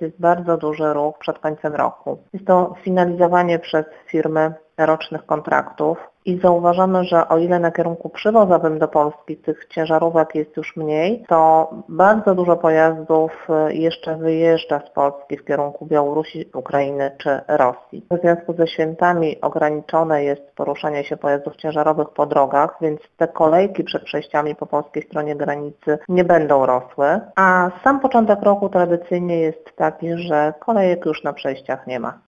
jest bardzo duży ruch przed końcem roku. Jest to finalizowanie przez firmy rocznych kontraktów i zauważamy, że o ile na kierunku przywozowym do Polski tych ciężarówek jest już mniej, to bardzo dużo pojazdów jeszcze wyjeżdża z Polski w kierunku Białorusi, Ukrainy czy Rosji. W związku ze świętami ograniczone jest poruszanie się pojazdów ciężarowych po drogach, więc te kolejki przed przejściami po polskiej stronie granicy nie będą rosły, a sam początek roku tradycyjnie jest taki, że kolejek już na przejściach nie ma.